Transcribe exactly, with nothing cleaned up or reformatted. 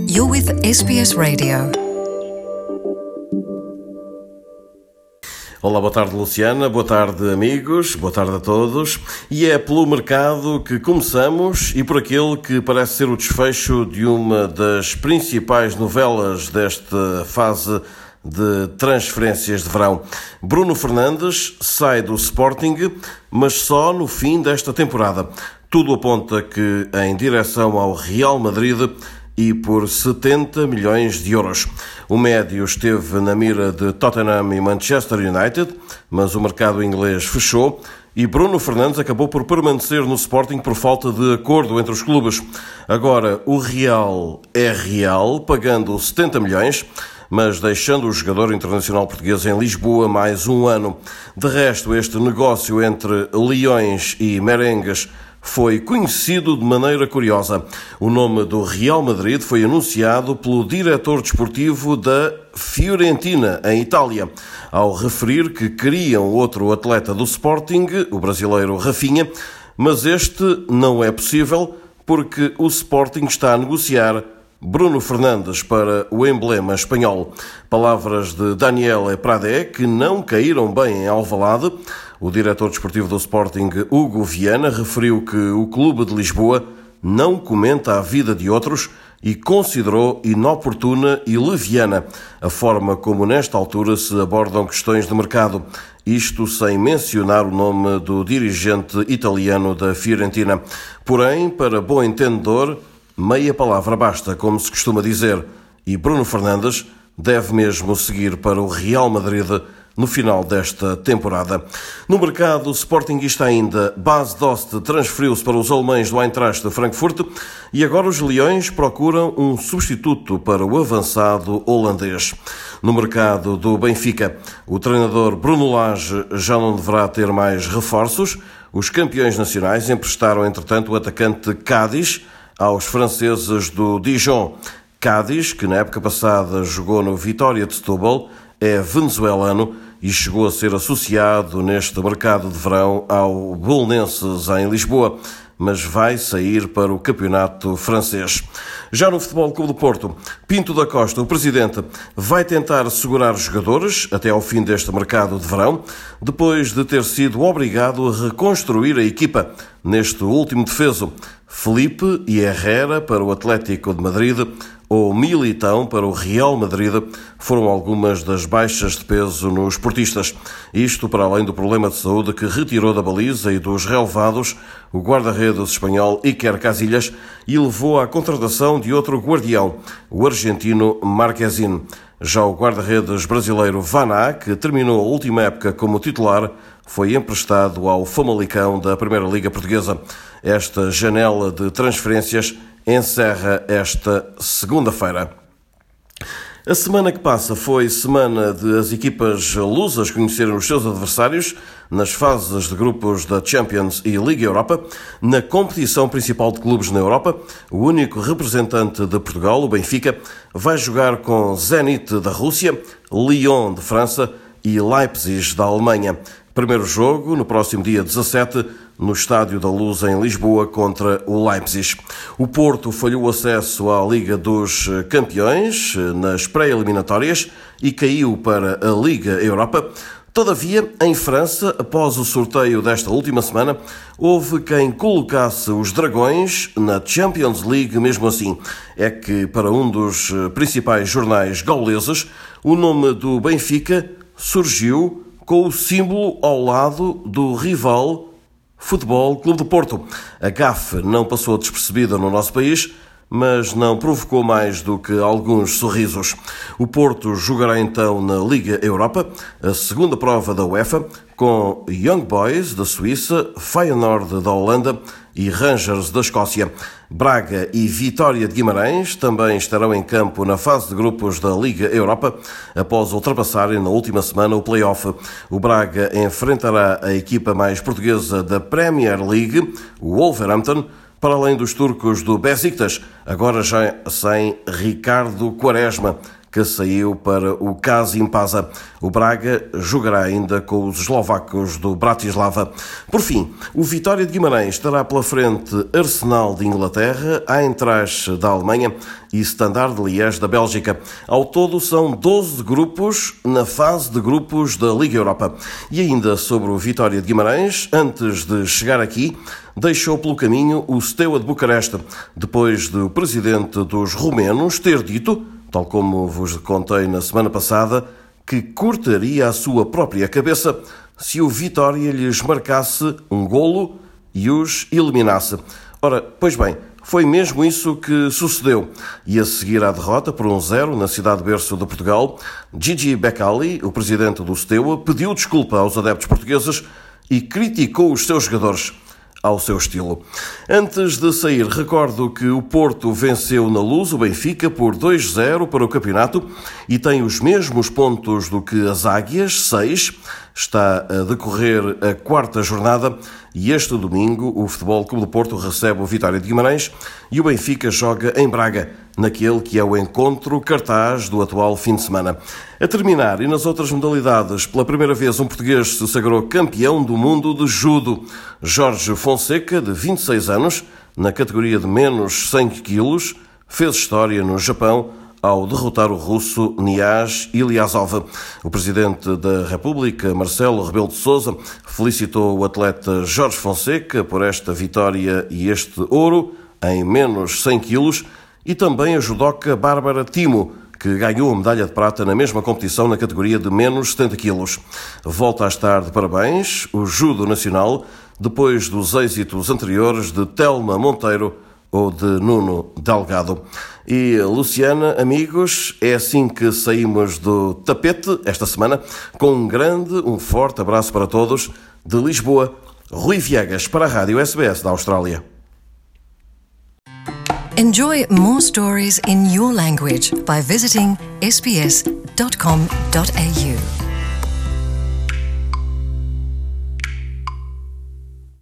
You're with S B S Radio. Olá, boa tarde Luciana, boa tarde amigos, boa tarde a todos. E é pelo mercado que começamos e por aquele que parece ser o desfecho de uma das principais novelas desta fase de transferências de verão. Bruno Fernandes sai do Sporting, mas só no fim desta temporada. Tudo aponta que em direção ao Real Madrid e por setenta milhões de euros. O médio esteve na mira de Tottenham e Manchester United, mas o mercado inglês fechou e Bruno Fernandes acabou por permanecer no Sporting por falta de acordo entre os clubes. Agora, o Real é Real, pagando setenta milhões, mas deixando o jogador internacional português em Lisboa mais um ano. De resto, este negócio entre leões e merengues foi conhecido de maneira curiosa. O nome do Real Madrid foi anunciado pelo diretor desportivo da Fiorentina, em Itália, ao referir que queriam outro atleta do Sporting, o brasileiro Rafinha, mas este não é possível porque o Sporting está a negociar Bruno Fernandes para o emblema espanhol. Palavras de Daniele Pradé, que não caíram bem em Alvalade. O diretor desportivo do Sporting, Hugo Viana, referiu que o clube de Lisboa não comenta a vida de outros e considerou inoportuna e leviana a forma como nesta altura se abordam questões de mercado. Isto sem mencionar o nome do dirigente italiano da Fiorentina. Porém, para bom entendedor, meia palavra basta, como se costuma dizer, e Bruno Fernandes deve mesmo seguir para o Real Madrid no final desta temporada. No mercado, o sportinguista ainda Bas Dost transferiu-se para os alemães do Eintracht de Frankfurt e agora os leões procuram um substituto para o avançado holandês. No mercado do Benfica, o treinador Bruno Lage já não deverá ter mais reforços. Os campeões nacionais emprestaram, entretanto, o atacante Cádiz aos franceses do Dijon. Cádiz, que na época passada jogou no Vitória de Setúbal, é venezuelano e chegou a ser associado neste mercado de verão ao Belenenses em Lisboa, mas vai sair para o campeonato francês. Já no Futebol Clube do Porto, Pinto da Costa, o presidente, vai tentar segurar os jogadores até ao fim deste mercado de verão, depois de ter sido obrigado a reconstruir a equipa neste último defeso. Felipe e Herrera para o Atlético de Madrid ou Militão para o Real Madrid foram algumas das baixas de peso nos portistas. Isto para além do problema de saúde que retirou da baliza e dos relevados o guarda-redes espanhol Iker Casillas e levou à contratação de outro guardião, o argentino Marquezin. Já o guarda-redes brasileiro Vaná, que terminou a última época como titular, foi emprestado ao Famalicão da Primeira Liga Portuguesa. Esta janela de transferências encerra esta segunda-feira. A semana que passa foi semana de as equipas lusas conhecerem os seus adversários nas fases de grupos da Champions e Liga Europa. Na competição principal de clubes na Europa, o único representante de Portugal, o Benfica, vai jogar com Zenit da Rússia, Lyon de França e Leipzig da Alemanha. Primeiro jogo, no próximo dia dezassete, no Estádio da Luz em Lisboa contra o Leipzig. O Porto falhou o acesso à Liga dos Campeões nas pré-eliminatórias e caiu para a Liga Europa. Todavia, em França, após o sorteio desta última semana, houve quem colocasse os Dragões na Champions League mesmo assim. É que, para um dos principais jornais gauleses, o nome do Benfica surgiu com o símbolo ao lado do rival Futebol Clube do Porto. A gafe não passou despercebida no nosso país, mas não provocou mais do que alguns sorrisos. O Porto jogará então na Liga Europa, a segunda prova da UEFA, com Young Boys da Suíça, Feyenoord da Holanda e Rangers da Escócia. Braga e Vitória de Guimarães também estarão em campo na fase de grupos da Liga Europa, após ultrapassarem na última semana o play-off. O Braga enfrentará a equipa mais portuguesa da Premier League, o Wolverhampton, para além dos turcos do Besiktas, agora já sem Ricardo Quaresma, que saiu para o Kasimpasa. O Braga jogará ainda com os eslovacos do Bratislava. Por fim, o Vitória de Guimarães estará pela frente Arsenal de Inglaterra, Eintracht da Alemanha e Standard de Liège da Bélgica. Ao todo são doze grupos na fase de grupos da Liga Europa. E ainda sobre o Vitória de Guimarães, antes de chegar aqui, deixou pelo caminho o Steaua de Bucareste, depois do presidente dos romenos ter dito, tal como vos contei na semana passada, que cortaria a sua própria cabeça se o Vitória lhes marcasse um golo e os eliminasse. Ora, pois bem, foi mesmo isso que sucedeu. E a seguir à derrota por um zero na cidade berço de Portugal, Gigi Becali, o presidente do Steaua, pediu desculpa aos adeptos portugueses e criticou os seus jogadores ao seu estilo. Antes de sair, recordo que o Porto venceu na Luz o Benfica por dois zero para o campeonato e tem os mesmos pontos do que as Águias, seis. Está a decorrer a quarta jornada e este domingo o Futebol Clube do Porto recebe o Vitória de Guimarães e o Benfica joga em Braga, naquele que é o encontro cartaz do atual fim de semana. A terminar, e nas outras modalidades, pela primeira vez um português se sagrou campeão do mundo de judo. Jorge Fonseca, de vinte e seis anos, na categoria de menos cem quilos, fez história no Japão ao derrotar o russo Niaz Ilyasov. O Presidente da República, Marcelo Rebelo de Sousa, felicitou o atleta Jorge Fonseca por esta vitória e este ouro em menos cem quilos e também a judoca Bárbara Timo, que ganhou a medalha de prata na mesma competição na categoria de menos setenta quilos. Volta a estar de parabéns o judo nacional depois dos êxitos anteriores de Telma Monteiro ou de Nuno Delgado. E, Luciana, amigos, é assim que saímos do tapete esta semana, com um grande, um forte abraço para todos, de Lisboa, Rui Viegas para a Rádio S B S da Austrália. Enjoy more stories in your language by visiting s b s dot com dot a u.